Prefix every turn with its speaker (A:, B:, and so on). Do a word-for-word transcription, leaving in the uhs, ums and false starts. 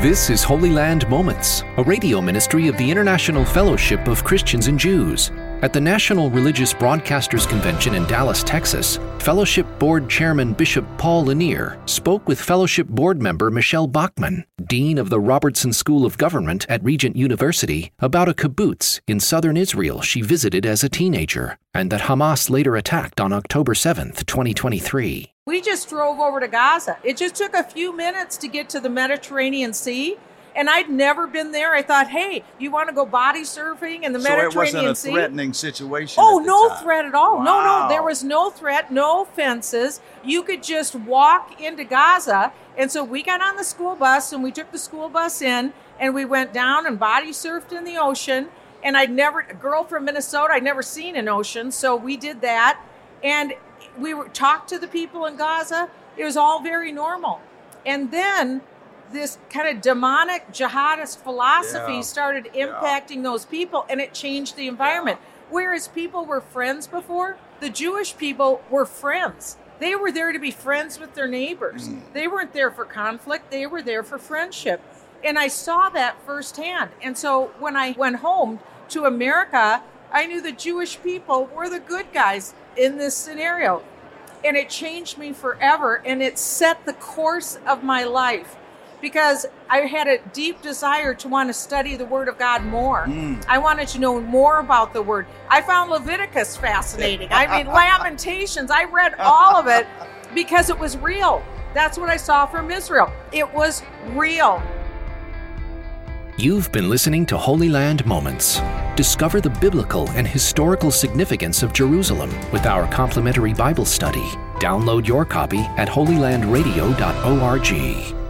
A: This is Holy Land Moments, a radio ministry of the International Fellowship of Christians and Jews. At the National Religious Broadcasters Convention in Dallas, Texas, Fellowship Board Chairman Bishop Paul Lanier spoke with Fellowship Board member Michelle Bachman, Dean of the Robertson School of Government at Regent University, about a kibbutz in southern Israel she visited as a teenager, and that Hamas later attacked on October seventh, twenty twenty-three.
B: We just drove over to Gaza. It just took a few minutes to get to the Mediterranean Sea. And I'd never been there. I thought, hey, you want to go body surfing in the
C: so
B: Mediterranean Sea?
C: So it wasn't a
B: sea?
C: threatening situation
B: Oh,
C: at the
B: no
C: time.
B: threat at all.
C: Wow.
B: No, no, there was no threat, no fences. You could just walk into Gaza. And so we got on the school bus and we took the school bus in and we went down and body surfed in the ocean. And I'd never, a girl from Minnesota, I'd never seen an ocean. So we did that. And we were talked to the people in Gaza. It was all very normal. And then this kind of demonic jihadist philosophy
C: Yeah.
B: started impacting yeah. those people, and it changed the environment. Yeah. Whereas people were friends before, the Jewish people were friends. They were there to be friends with their neighbors. Mm. They weren't there for conflict. They were there for friendship. And I saw that firsthand. And so when I went home to America, I knew the Jewish people were the good guys in this scenario. And it changed me forever, and it set the course of my life. Because I had a deep desire to want to study the Word of God more. Mm. I wanted to know more about the Word. I found Leviticus fascinating. I mean, Lamentations. I read all of it because it was real. That's what I saw from Israel. It was real.
A: You've been listening to Holy Land Moments. Discover the biblical and historical significance of Jerusalem with our complimentary Bible study. Download your copy at holy land radio dot org.